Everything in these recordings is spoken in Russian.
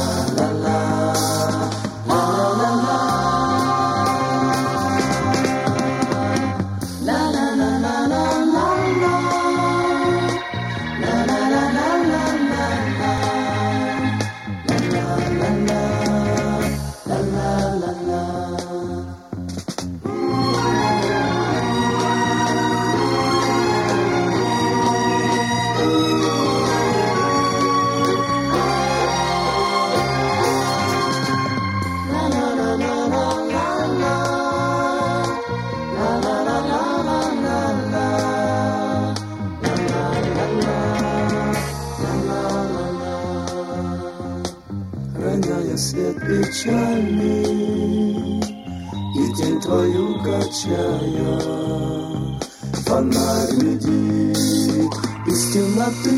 Роняя свет печальный и тень твою качая, фонарь глядит из темноты.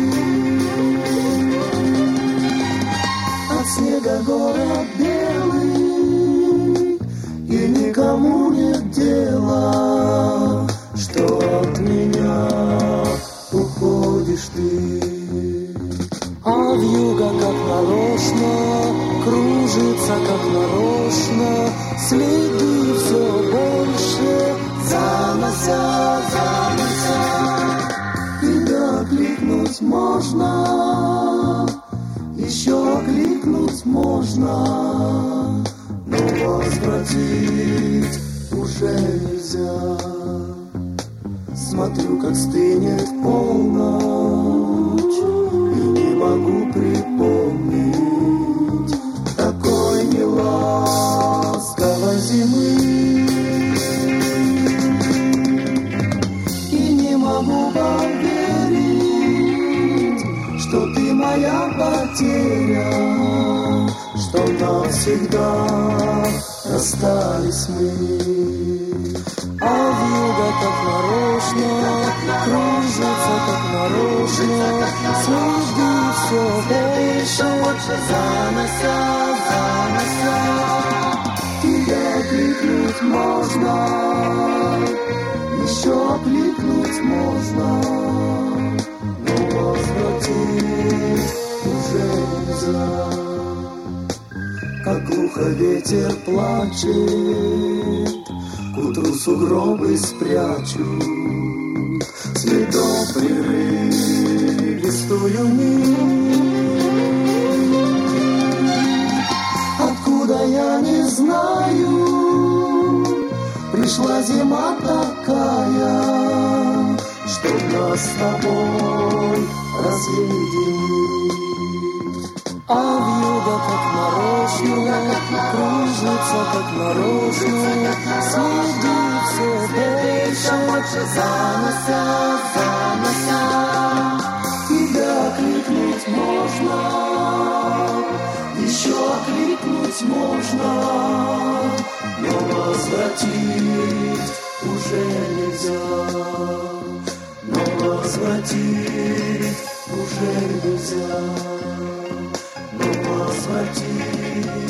От снега город белый, и никому нет дела, что от меня уходишь ты. А вьюга как нарочно кружится, как нарочно, следы все больше занося. Тебя окликнуть можно, еще окликнуть можно, но возвратить уже нельзя. Смотрю, как стынет полночь, и не могу припомнить такой неласковой зимы. И не могу поверить, что ты моя потеря, что навсегда расстались мы. А вьюга как нарочно кружится, как нарочно, следы все больше занося. Тебя окликнуть можно, еще окликнуть можно, но возвратить уже нельзя. Как глухо ветер плачет, к утру сугробы спрячут, следом прерывистую нить. Откуда я не знаю, пришла зима такая, что нас с тобой разъединит. А вьюга как нарочно кружится, как нарочно, следы все больше занося. Тебя окликнуть можно, еще окликнуть можно, но возвратить уже нельзя. Но возвратить уже нельзя. Но возвратить